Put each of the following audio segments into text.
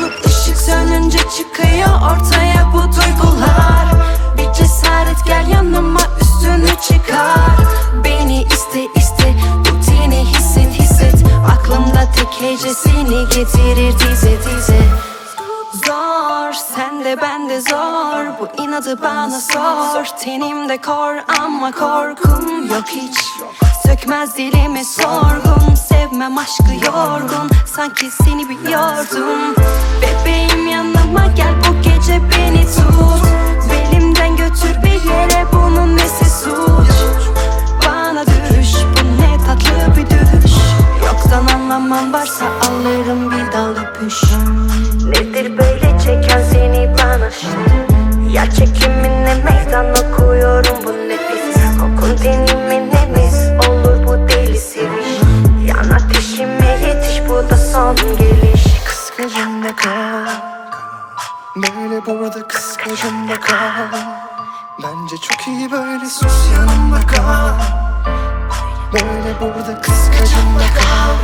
olup ışık sönünce çıkıyor ortaya bu duygular. Bir cesaret gel yanıma üstünü çıkar. Beni iste iste rutini hisset hisset. Aklımda tek hece seni getirir dize dize. Zor sende bende zor, bu inadı bana sor. Tenimde kor ama korkum yok hiç. Sökmez dilimi sorgun, sevmem aşkı yorgun. Sanki seni biliyordum. Bebeğim yanıma gel bu gece beni tut. Belimden götür bir yere, bunun nesi suç? Bana düş, bu ne tatlı bir düş. Yoktan anlamam, varsa alırım bir dal öpüş. Nedir böyle çeken seni bana yer çekimine meydan okuyorum bu nefis. Kokun tenime nemiz olur bu deli seviş. Yan ateşime yetiş, bu da son geliş. Kıskacımda kal, böyle burada kıskacımda kal. Bence çok iyi böyle, sus yanımda kal. Böyle burada kıskacımda kal.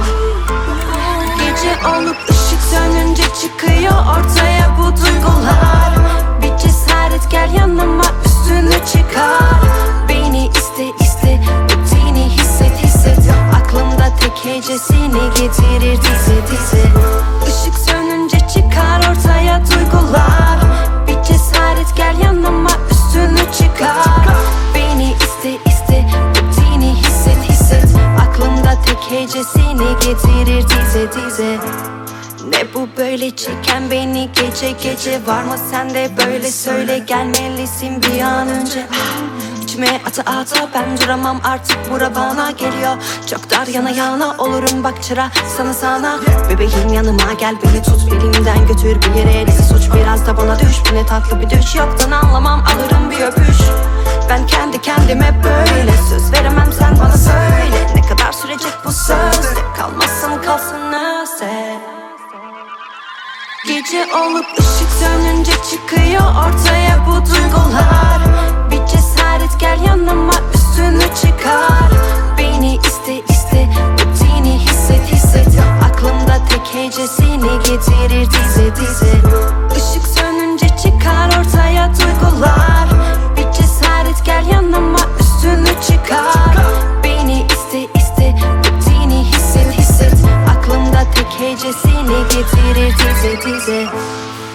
Gece olup ışık sönünce çıkıyor ortaya bu duygular. Bir cesaret gel yanıma üstünü çıkar. Beni iste iste rutini hisset hisset. Aklımda tek hece seni getirir dize dize. Işık sönünce çıkar ortaya duygular. Bir cesaret gel yanıma üstünü çıkar. Beni iste iste rutini hisset hisset. Aklımda tek hece seni getirir dize dize. Ne bu böyle çeken beni gece gece? Var mı sende böyle, söyle gelmelisin bir an önce. İçime ata ata ben duramam artık, bura bana geliyor. Çok dar yana yana olurum bak çıra sana sana. Bebeğim yanıma gel beni tut, belimden götür bir yere, nesi suç? Biraz da bana düş, bu ne tatlı bir düş. Yoktan anlamam, alırım bir öpüş. Ben kendi kendime böyle söz veremem, sen bana söyle. Ne kadar sürecek bu söz? Kalmazsam kalsın özde. Gece olup ışık sönünce çıkıyor ortaya bu duygular. Bir cesaret gel yanıma üstünü çıkar. Beni iste iste rutini hisset hisset. Aklımda tek hece seni getirir dize dize. Işık sönünce çıkar ortaya duygular. Bir cesaret gel yanıma üstünü çıkar. Beni iste iste rutini hisset hisset. Aklımda tek hece seni getirir dize dize.